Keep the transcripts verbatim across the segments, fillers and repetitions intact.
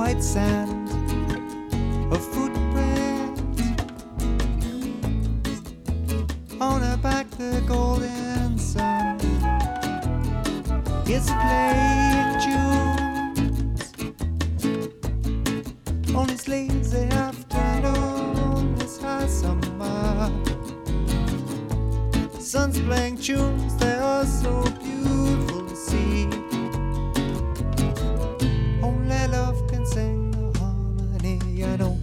white sand, a footprint on her back, the golden sun is playing tunes on this lazy afternoon, this high summer. Sun's playing tunes, they are so beautiful to see. Only love can sing the harmony, I know.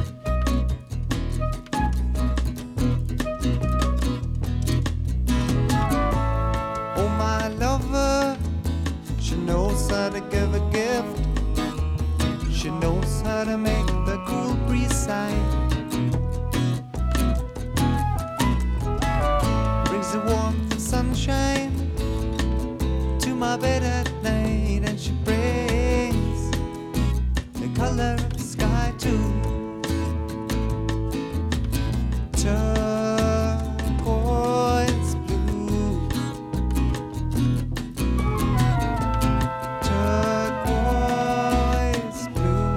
Oh, my lover, she knows how to give a gift. She knows how to make the cool breeze sigh. Brings the warmth of sunshine to my bed at night, and she brings the color of the sky too. Turquoise blue, turquoise blue.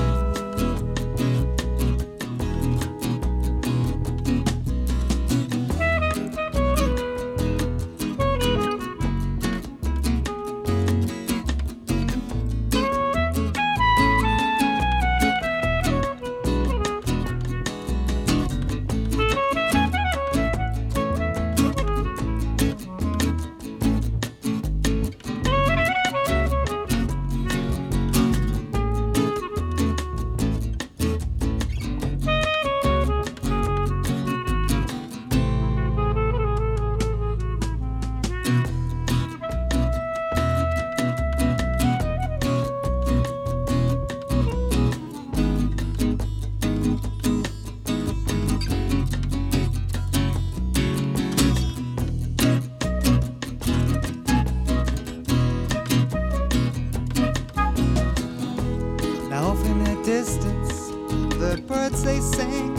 Now off in the distance, the birds they sing.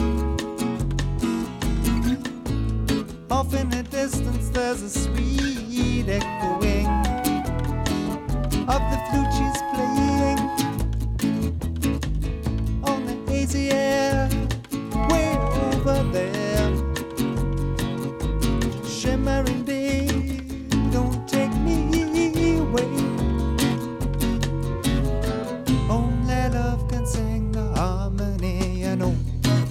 Off in the distance, there's a sweet echoing of the flute she's playing on the hazy air way over there. Shimmering day, don't take me away. Only love can sing the harmony, I know.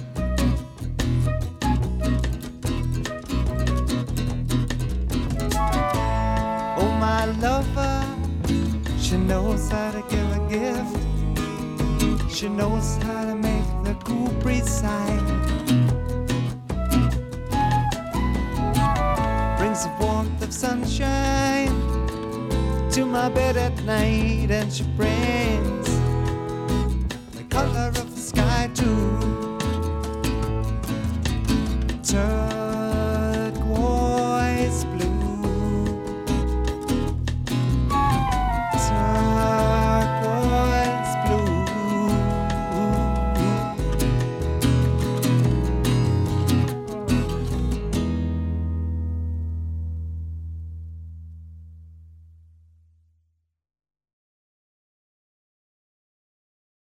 Oh, my lover, she knows how to give a gift. She knows how to make the cool breeze sigh. Brings the warmth of sunshine to my bed at night, and she brings